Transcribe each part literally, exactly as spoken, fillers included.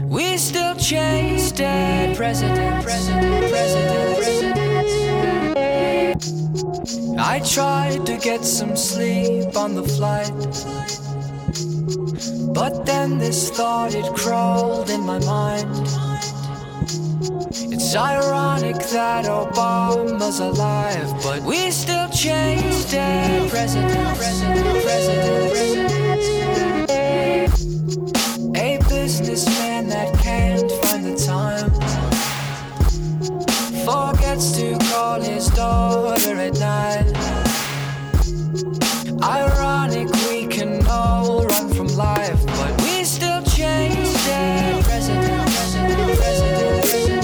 We still chase dead presidents, president, president, president. I tried to get some sleep on the flight, but then this thought, it crawled in my mind. It's ironic that Obama's alive, but we still chase dead president, president, president, president. A businessman that can't find the time forgets to call his daughter at night. Ironic, we can all run from life, but we still chase dead president, president, president, president.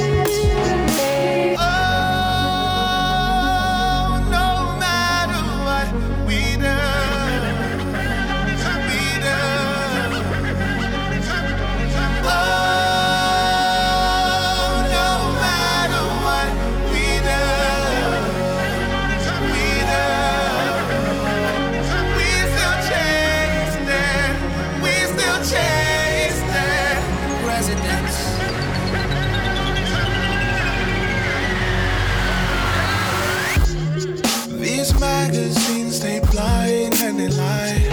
Magazines, they blind and they lie,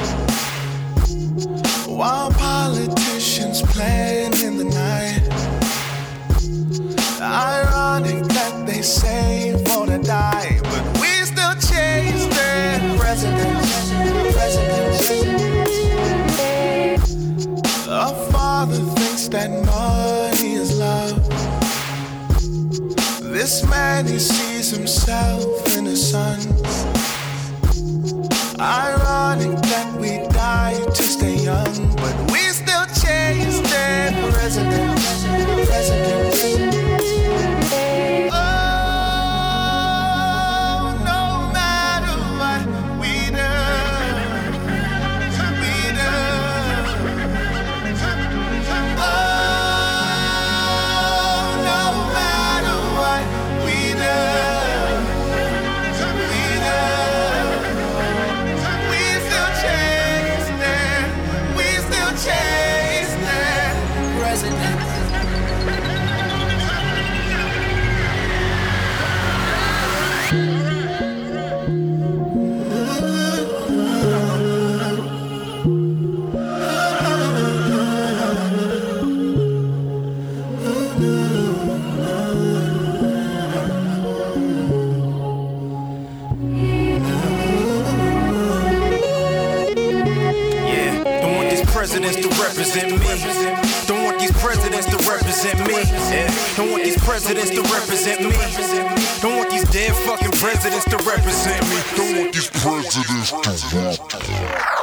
while politicians plan in the night. Ironic that they say for to die, but we still chase their presidents, presidents. A father thinks that money is love. This man, he sees himself in his sons. Ironic that we die to stay young, but we still chase their president, president, president. Oh, no matter what we do, we do. Oh, no matter what we do. Presidents to represent me. Don't want these presidents to represent me. Yeah. Don't want these presidents to represent me. Don't want these dead fucking presidents to represent me. Don't want these presidents to represent me.